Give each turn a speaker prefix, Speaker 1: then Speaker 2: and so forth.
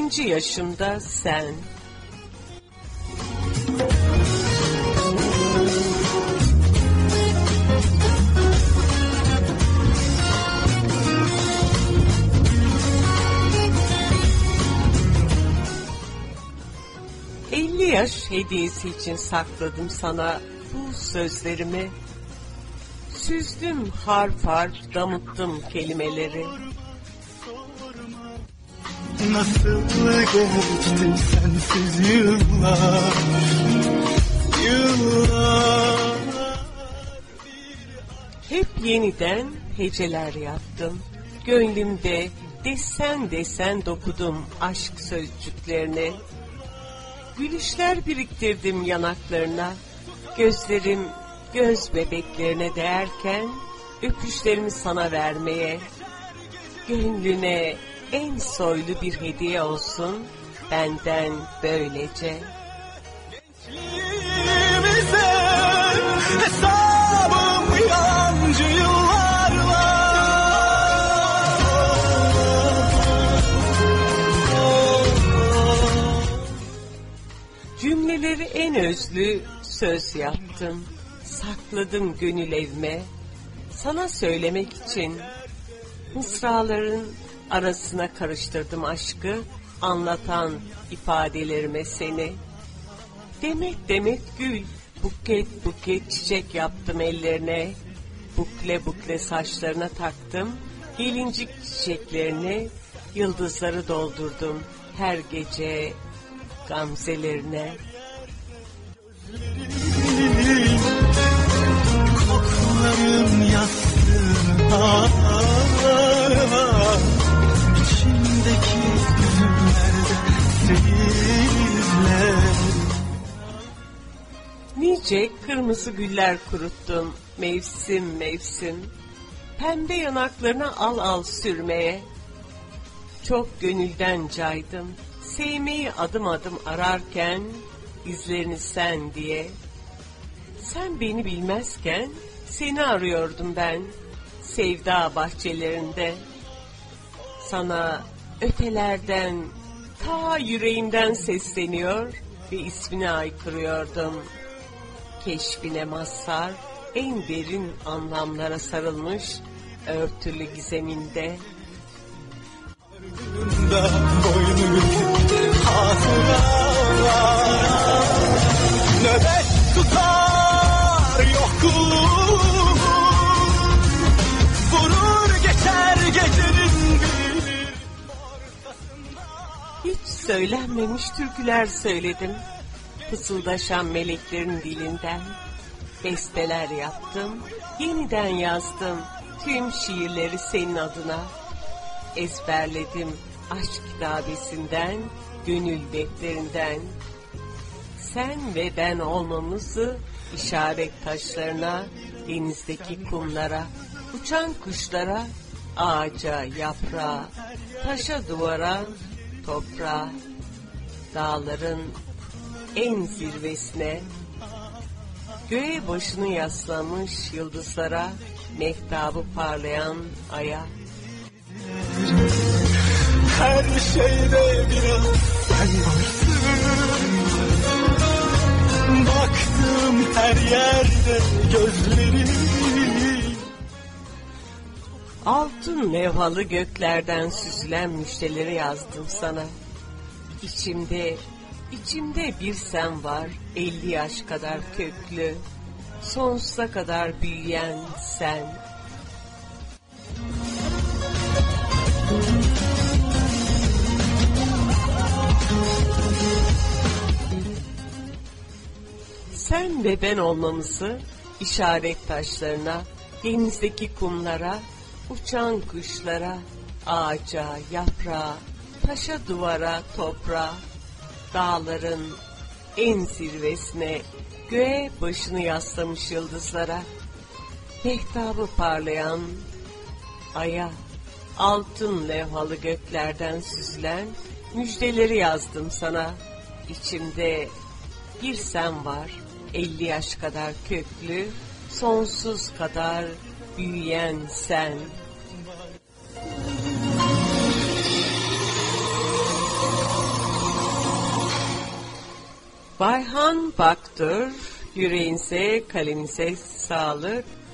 Speaker 1: 50. yaşımda sen. Yaş hediyesi için sakladım sana bu sözlerimi. Süzdüm harf harf, damıttım kelimeleri.
Speaker 2: Nasıl geçti sensiz yıllar, yıllar.
Speaker 1: Hep yeniden heceler yaptım. Gönlümde desen desen dokudum aşk sözcüklerini. Gülüşler biriktirdim yanaklarına, gözlerim göz bebeklerine değerken öpüşlerimi sana vermeye. Gönlüne en soylu bir hediye olsun benden böylece.
Speaker 2: Gençliğimize hesabım yancı yıllarla.
Speaker 1: Cümleleri en özlü söz yaptım, sakladım gönül evime, sana söylemek için. Mısraların arasına karıştırdım aşkı, anlatan ifadelerime seni. Demet demet gül, buket buket çiçek yaptım ellerine, bukle bukle saçlarına taktım, gelincik çiçeklerini, yıldızları doldurdum her gece gamzelerine.
Speaker 2: Koklarım yastığına, içimdeki üzümlerde seyizler.
Speaker 1: Nice kırmızı güller kuruttum mevsim mevsim, pembe yanaklarına al al sürmeye. Çok gönülden caydım, sevmeyi adım adım ararken, izlerini sen diye. Sen beni bilmezken seni arıyordum ben, sevda bahçelerinde. Sana ötelerden, ta yüreğimden sesleniyor ve ismini aykırıyordum. Keşfine mazhar, en derin anlamlara sarılmış örtülü gizeminde.
Speaker 2: Nöbet tutar yokluğum, vurur geçer gecenin bir ortasında.
Speaker 1: Hiç söylenmemiş türküler söyledim, fısıldaşan meleklerin dilinden. Besteler yaptım, yeniden yazdım tüm şiirleri senin adına. Ezberledim aşk kitabesinden, gönül defterinden. Sen ve ben olmamızı işaret taşlarına, denizdeki kumlara, uçan kuşlara, ağaca, yaprağa, taşa, duvara, toprağa, dağların en zirvesine, göğe başını yaslamış yıldızlara, mehtabı parlayan aya.
Speaker 2: Her şeyde biraz sen varsın. Baktım her yerde gözlerin.
Speaker 1: Altın levhalı göklerden süzülen müjdeleri yazdım sana. İçimde bir sen var, 50 yaş kadar köklü, sonsuza kadar büyüyen sen. Sen ve ben olmamızı işaret taşlarına, denizdeki kumlara, uçan kuşlara, ağaca, yaprağa, taşa, duvara, toprağa, dağların en zirvesine, göğe başını yaslamış yıldızlara, mehtabı parlayan aya, altın levhalı göklerden süzülen müjdeleri yazdım sana. İçimde bir sen var, 50 yaş kadar köklü, sonsuz kadar büyüyen sen. Bayhan Baktır, yüreğinize, kalemize sağlık.